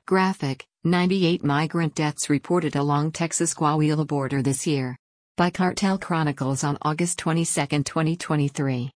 Graphic, 98 migrant deaths reported along Texas-Coahuila border this year. By Cartel Chronicles on August 22, 2023.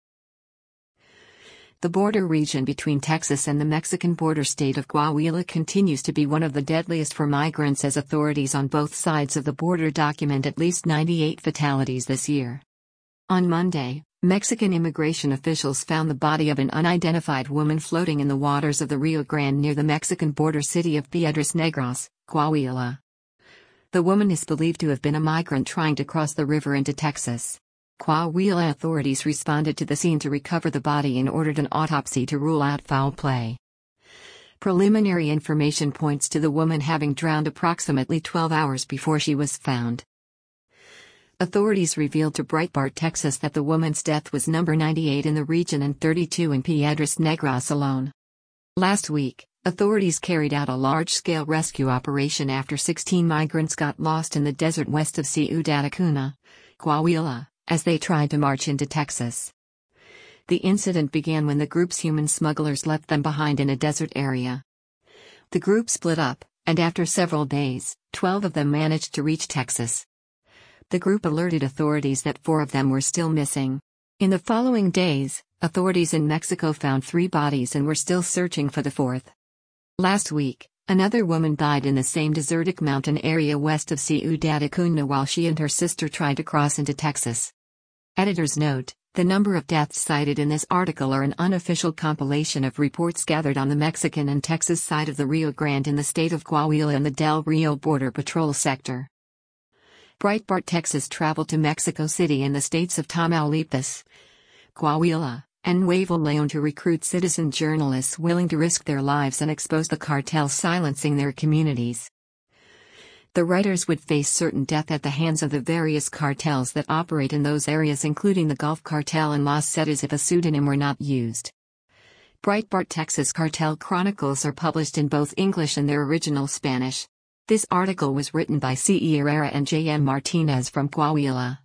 The border region between Texas and the Mexican border state of Coahuila continues to be one of the deadliest for migrants as authorities on both sides of the border document at least 98 fatalities this year. On Monday, Mexican immigration officials found the body of an unidentified woman floating in the waters of the Rio Grande near the Mexican border city of Piedras Negras, Coahuila. The woman is believed to have been a migrant trying to cross the river into Texas. Coahuila authorities responded to the scene to recover the body and ordered an autopsy to rule out foul play. Preliminary information points to the woman having drowned approximately 12 hours before she was found. Authorities revealed to Breitbart Texas that the woman's death was number 98 in the region and 32 in Piedras Negras alone. Last week, authorities carried out a large-scale rescue operation after 16 migrants got lost in the desert west of Ciudad Acuña, Coahuila, as they tried to march into Texas. The incident began when the group's human smugglers left them behind in a desert area. The group split up, and after several days, 12 of them managed to reach Texas. The group alerted authorities that 4 of them were still missing. In the following days, authorities in Mexico found 3 bodies and were still searching for the 4th. Last week, another woman died in the same desertic mountain area west of Ciudad Acuña while she and her sister tried to cross into Texas. Editor's note: the number of deaths cited in this article are an unofficial compilation of reports gathered on the Mexican and Texas side of the Rio Grande in the state of Coahuila and the Del Rio Border Patrol sector. Breitbart Texas traveled to Mexico City in the states of Tamaulipas, Coahuila, and Nuevo León to recruit citizen journalists willing to risk their lives and expose the cartels silencing their communities. The writers would face certain death at the hands of the various cartels that operate in those areas, including the Gulf Cartel and Los Zetas, if a pseudonym were not used. Breitbart Texas Cartel Chronicles are published in both English and their original Spanish. This article was written by C. E. Herrera and J. M. Martinez from Coahuila.